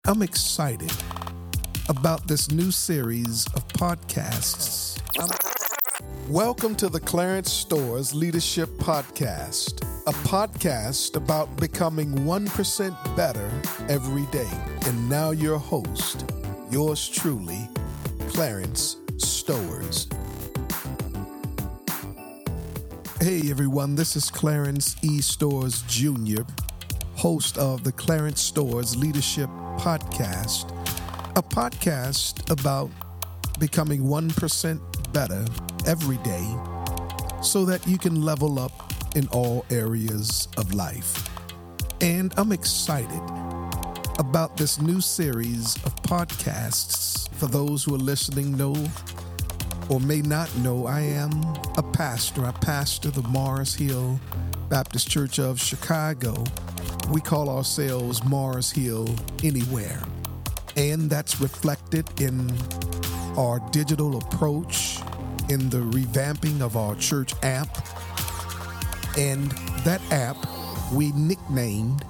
I'm excited about this new series of podcasts. Welcome to the Clarence Stores Leadership Podcast, a podcast about becoming 1% better every day. And now your host, yours truly, Clarence Stores. Hey everyone, this is Clarence E. Stores Jr., host of the Clarence Stores Leadership Podcast, a podcast about becoming 1% better every day so that you can level up in all areas of life. And I'm excited about this new series of podcasts. For those who are listening know or may not know, I am a pastor. I pastor the Mars Hill Baptist Church of Chicago. We call ourselves Mars Hill Anywhere. And that's reflected in our digital approach, in the revamping of our church app. And that app we nicknamed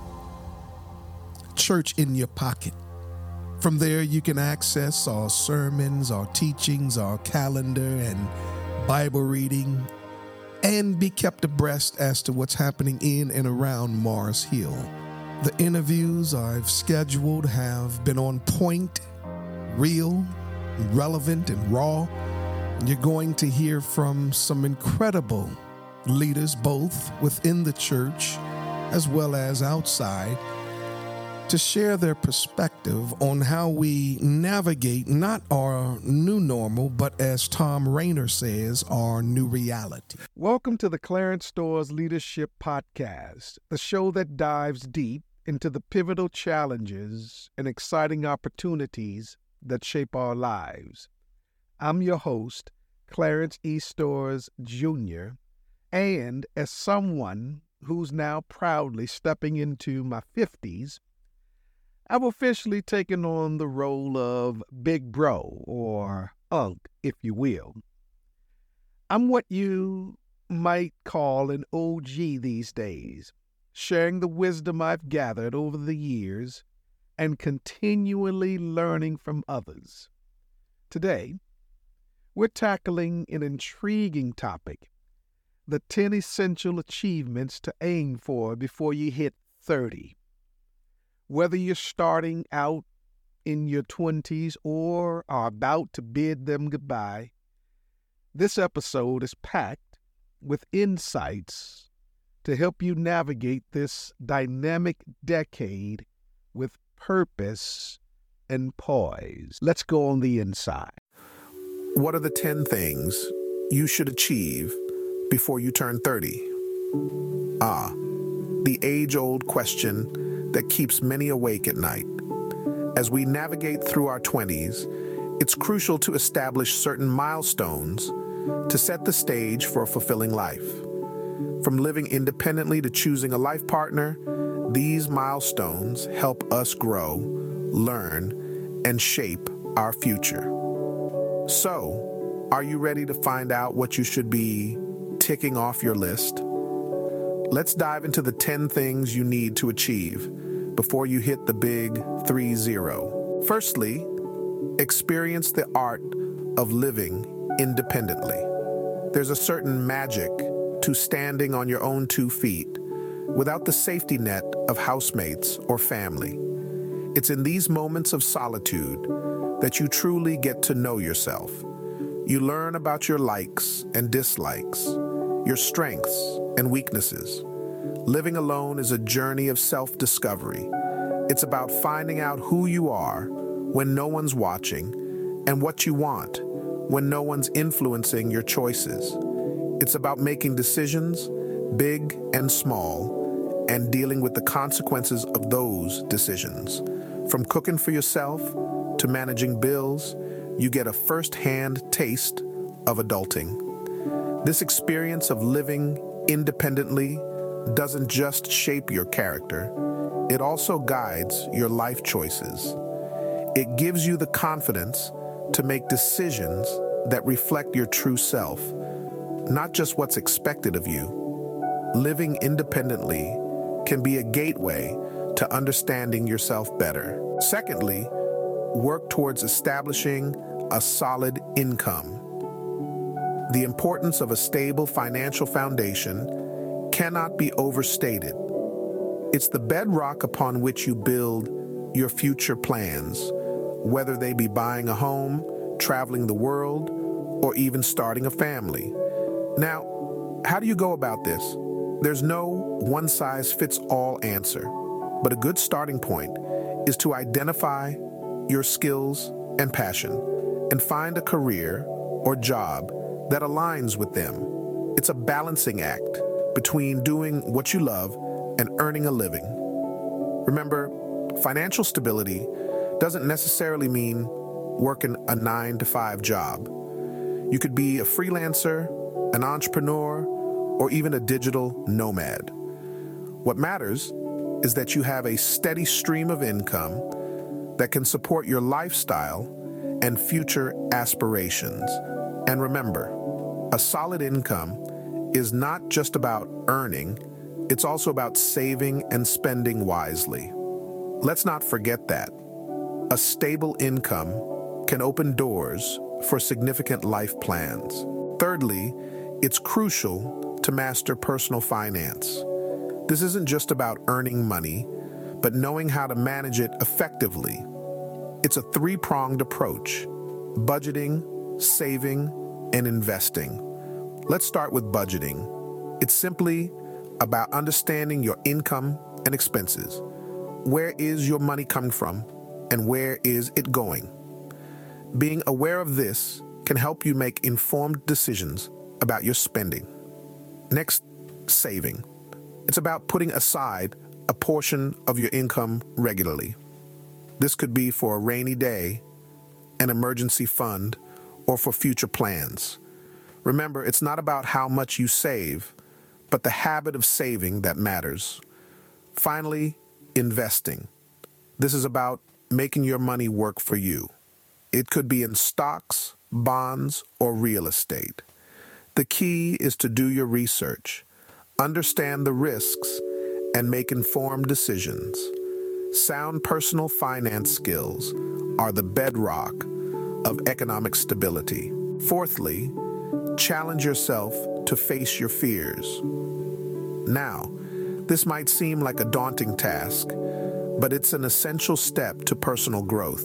Church in Your Pocket. From there, you can access our sermons, our teachings, our calendar, and Bible reading, and be kept abreast as to what's happening in and around Mars Hill. The interviews I've scheduled have been on point, real, relevant, and raw. You're going to hear from some incredible leaders, both within the church as well as outside, to share their perspective on how we navigate not our new normal, but as Tom Rainer says, our new reality. Welcome to the Clarence Stores Leadership Podcast, the show that dives deep into the pivotal challenges and exciting opportunities that shape our lives. I'm your host, Clarence E. Stores Jr., and as someone who's now proudly stepping into my 50s, I've officially taken on the role of Big Bro, or Unc, if you will. I'm what you might call an OG these days, sharing the wisdom I've gathered over the years and continually learning from others. Today, we're tackling an intriguing topic, the 10 essential achievements to aim for before you hit 30. Whether you're starting out in your 20s or are about to bid them goodbye, this episode is packed with insights to help you navigate this dynamic decade with purpose and poise. Let's go on the inside. What are the 10 things you should achieve before you turn 30? The age-old question that keeps many awake at night. As we navigate through our 20s, it's crucial to establish certain milestones to set the stage for a fulfilling life. From living independently to choosing a life partner, these milestones help us grow, learn, and shape our future. So, are you ready to find out what you should be ticking off your list? Let's dive into the 10 things you need to achieve before you hit the big 3-0. Firstly, experience the art of living independently. There's a certain magic to standing on your own 2 feet without the safety net of housemates or family. It's in these moments of solitude that you truly get to know yourself. You learn about your likes and dislikes, your strengths and weaknesses. Living alone is a journey of self-discovery. It's about finding out who you are when no one's watching and what you want when no one's influencing your choices. It's about making decisions, big and small, and dealing with the consequences of those decisions. From cooking for yourself to managing bills, you get a first-hand taste of adulting. This experience of living independently doesn't just shape your character, it also guides your life choices. It gives you the confidence to make decisions that reflect your true self, not just what's expected of you. Living independently can be a gateway to understanding yourself better. Secondly, work towards establishing a solid income. The importance of a stable financial foundation cannot be overstated. It's the bedrock upon which you build your future plans, whether they be buying a home, traveling the world, or even starting a family. Now, how do you go about this? There's no one-size-fits-all answer, but a good starting point is to identify your skills and passion and find a career or job that aligns with them. It's a balancing act between doing what you love and earning a living. Remember, financial stability doesn't necessarily mean working a 9-to-5 job. You could be a freelancer, an entrepreneur, or even a digital nomad. What matters is that you have a steady stream of income that can support your lifestyle and future aspirations. And remember, a solid income is not just about earning, it's also about saving and spending wisely. Let's not forget that. A stable income can open doors for significant life plans. Thirdly, it's crucial to master personal finance. This isn't just about earning money, but knowing how to manage it effectively. It's a three-pronged approach: budgeting, saving, and investing. Let's start with budgeting. It's simply about understanding your income and expenses. Where is your money coming from, and where is it going? Being aware of this can help you make informed decisions about your spending. Next, saving. It's about putting aside a portion of your income regularly. This could be for a rainy day, an emergency fund, or for future plans. Remember, it's not about how much you save, but the habit of saving that matters. Finally, investing. This is about making your money work for you. It could be in stocks, bonds, or real estate. The key is to do your research, understand the risks, and make informed decisions. Sound personal finance skills are the bedrock of economic stability. Fourthly, challenge yourself to face your fears. Now, this might seem like a daunting task, but it's an essential step to personal growth.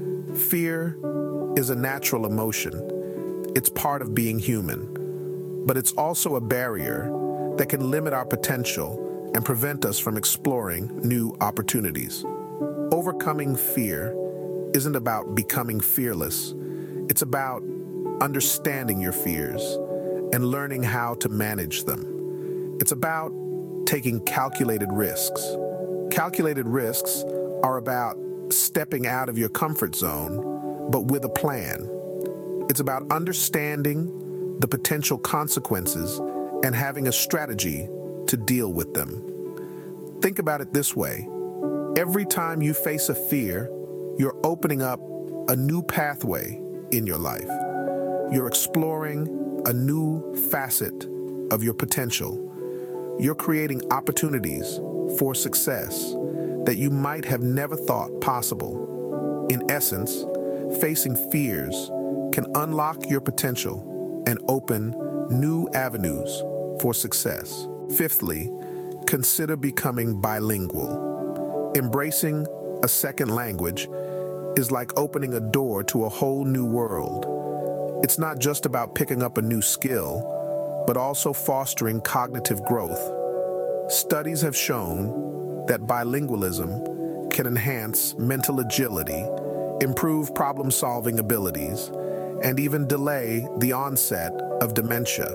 Fear is a natural emotion. It's part of being human, but it's also a barrier that can limit our potential and prevent us from exploring new opportunities. Overcoming fear isn't about becoming fearless. It's about understanding your fears and learning how to manage them. It's about taking calculated risks. Calculated risks are about stepping out of your comfort zone, but with a plan. It's about understanding the potential consequences and having a strategy to deal with them. Think about it this way. Every time you face a fear, you're opening up a new pathway in your life. You're exploring a new facet of your potential. You're creating opportunities for success that you might have never thought possible. In essence, facing fears can unlock your potential and open new avenues for success. Fifthly, consider becoming bilingual. Embracing a second language is like opening a door to a whole new world. It's not just about picking up a new skill, but also fostering cognitive growth. Studies have shown that bilingualism can enhance mental agility, improve problem-solving abilities, and even delay the onset of dementia.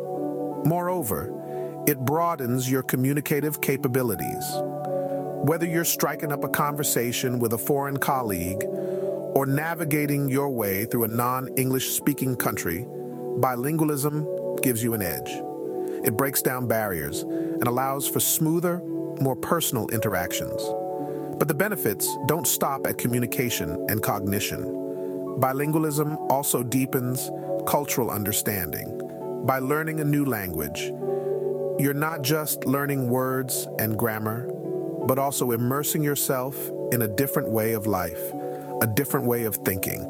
Moreover, it broadens your communicative capabilities. Whether you're striking up a conversation with a foreign colleague or navigating your way through a non-English speaking country, bilingualism gives you an edge. It breaks down barriers and allows for smoother, more personal interactions. But the benefits don't stop at communication and cognition. Bilingualism also deepens cultural understanding. By learning a new language, you're not just learning words and grammar, but also immersing yourself in a different way of life, a different way of thinking.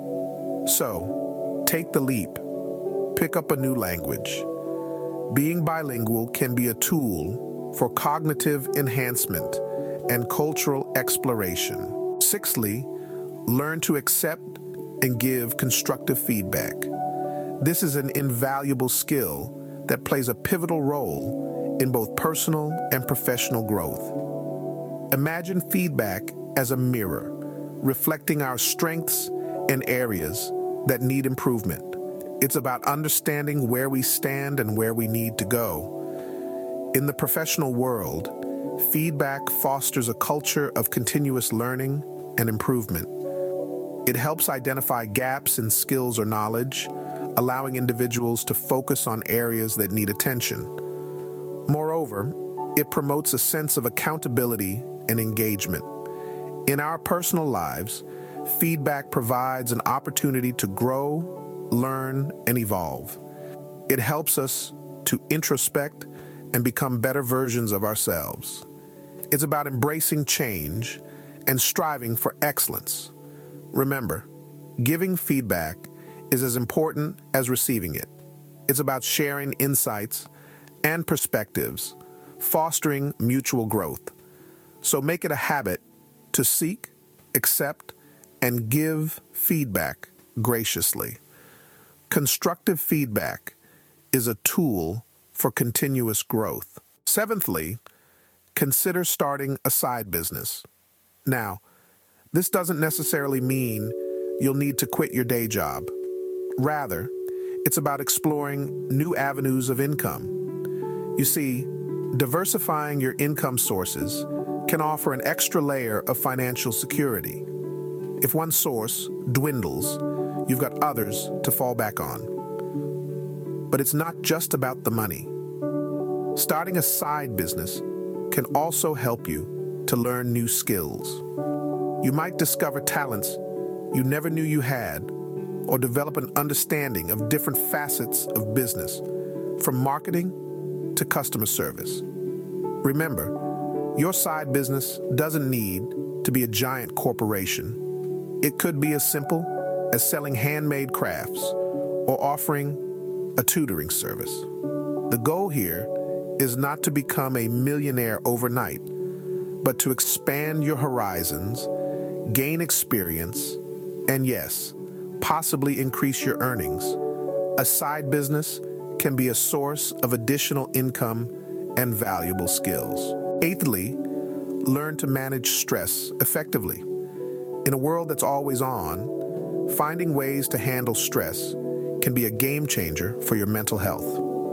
So, take the leap. Pick up a new language. Being bilingual can be a tool for cognitive enhancement and cultural exploration. Sixthly, learn to accept and give constructive feedback. This is an invaluable skill that plays a pivotal role in both personal and professional growth. Imagine feedback as a mirror, reflecting our strengths and areas that need improvement. It's about understanding where we stand and where we need to go. In the professional world, feedback fosters a culture of continuous learning and improvement. It helps identify gaps in skills or knowledge, allowing individuals to focus on areas that need attention. Moreover, it promotes a sense of accountability and engagement. In our personal lives, feedback provides an opportunity to grow, learn, and evolve. It helps us to introspect and become better versions of ourselves. It's about embracing change and striving for excellence. Remember, giving feedback is as important as receiving it. It's about sharing insights and perspectives, fostering mutual growth. So make it a habit to seek, accept, and give feedback graciously. Constructive feedback is a tool for continuous growth. Seventhly, consider starting a side business. Now, this doesn't necessarily mean you'll need to quit your day job. Rather, it's about exploring new avenues of income. You see, diversifying your income sources can offer an extra layer of financial security. If one source dwindles, you've got others to fall back on. But it's not just about the money. Starting a side business can also help you to learn new skills. You might discover talents you never knew you had, or develop an understanding of different facets of business, from marketing to customer service. Remember, your side business doesn't need to be a giant corporation. It could be as simple as selling handmade crafts or offering a tutoring service. The goal here is not to become a millionaire overnight, but to expand your horizons, gain experience, and yes, possibly increase your earnings. A side business can be a source of additional income and valuable skills. Eighthly, learn to manage stress effectively. In a world that's always on, finding ways to handle stress can be a game changer for your mental health.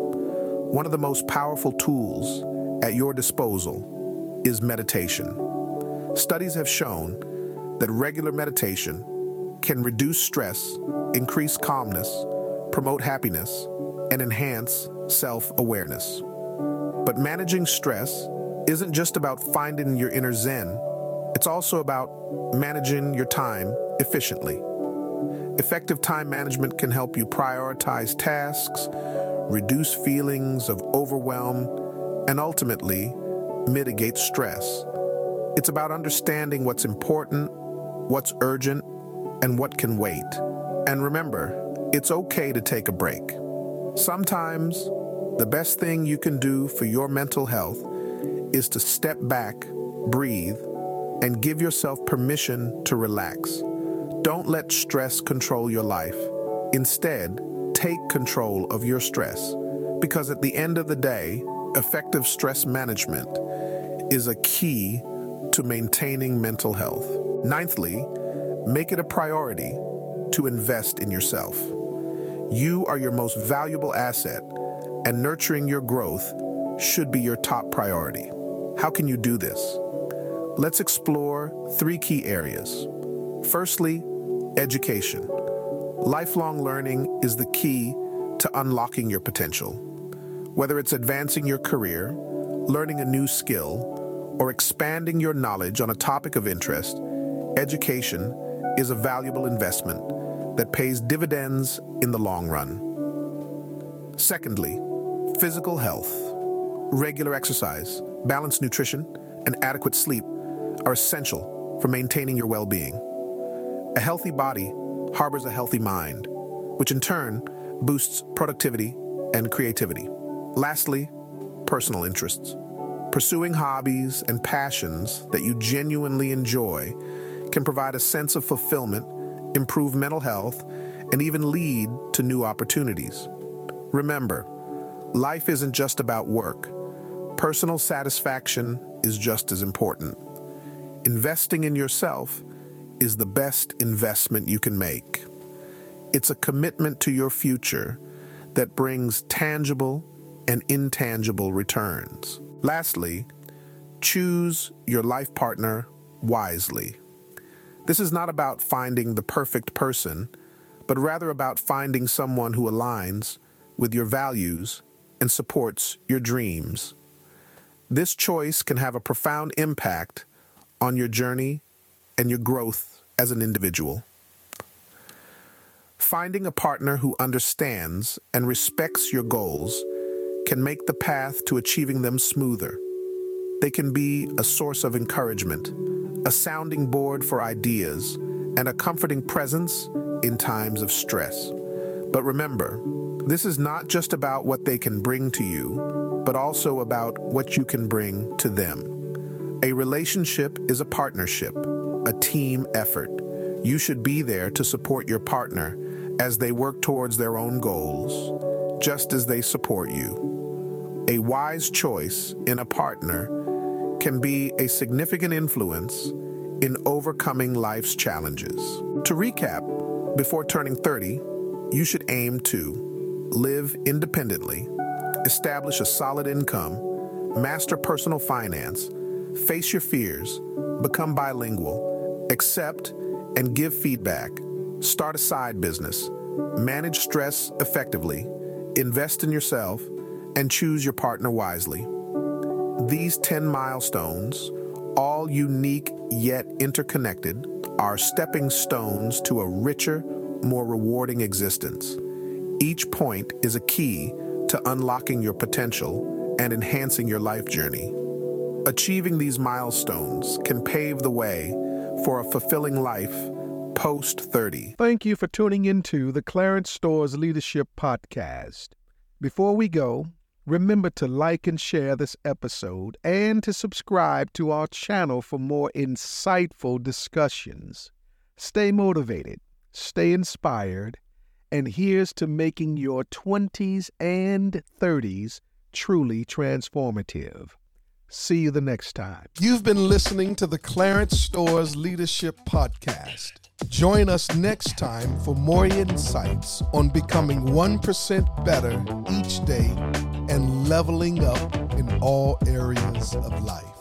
One of the most powerful tools at your disposal is meditation. Studies have shown that regular meditation can reduce stress, increase calmness, promote happiness, and enhance self-awareness. But managing stress isn't just about finding your inner zen. It's also about managing your time efficiently. Effective time management can help you prioritize tasks, reduce feelings of overwhelm, and ultimately mitigate stress. It's about understanding what's important, what's urgent, and what can wait. And remember, it's okay to take a break. Sometimes, the best thing you can do for your mental health is to step back, breathe, and give yourself permission to relax. Don't let stress control your life. Instead, take control of your stress, because at the end of the day, effective stress management is a key to maintaining mental health. Ninthly, make it a priority to invest in yourself. You are your most valuable asset, and nurturing your growth should be your top priority. How can you do this? Let's explore 3 key areas. Firstly, education. Lifelong learning is the key to unlocking your potential. Whether it's advancing your career, learning a new skill, or expanding your knowledge on a topic of interest, education is a valuable investment that pays dividends in the long run. Secondly, physical health. Regular exercise, balanced nutrition, and adequate sleep are essential for maintaining your well-being. A healthy body harbors a healthy mind, which in turn boosts productivity and creativity. Lastly, personal interests. Pursuing hobbies and passions that you genuinely enjoy can provide a sense of fulfillment, improve mental health, and even lead to new opportunities. Remember, life isn't just about work. Personal satisfaction is just as important. Investing in yourself is the best investment you can make. It's a commitment to your future that brings tangible and intangible returns. Lastly, choose your life partner wisely. This is not about finding the perfect person, but rather about finding someone who aligns with your values and supports your dreams. This choice can have a profound impact on your journey and your growth as an individual. Finding a partner who understands and respects your goals can make the path to achieving them smoother. They can be a source of encouragement, a sounding board for ideas, and a comforting presence in times of stress. But remember, this is not just about what they can bring to you, but also about what you can bring to them. A relationship is a partnership, a team effort. You should be there to support your partner as they work towards their own goals, just as they support you. A wise choice in a partner can be a significant influence in overcoming life's challenges. To recap, before turning 30, you should aim to live independently, establish a solid income, master personal finance, face your fears, become bilingual, accept and give feedback, start a side business, manage stress effectively, invest in yourself, and choose your partner wisely. These 10 milestones, all unique yet interconnected, are stepping stones to a richer, more rewarding existence. Each point is a key to unlocking your potential and enhancing your life journey. Achieving these milestones can pave the way for a fulfilling life post-30. Thank you for tuning into the Clarence Stores Leadership Podcast. Before we go, remember to like and share this episode and to subscribe to our channel for more insightful discussions. Stay motivated, stay inspired, and here's to making your 20s and 30s truly transformative. See you the next time. You've been listening to the Clarence Stores Leadership Podcast. Join us next time for more insights on becoming 1% better each day and leveling up in all areas of life.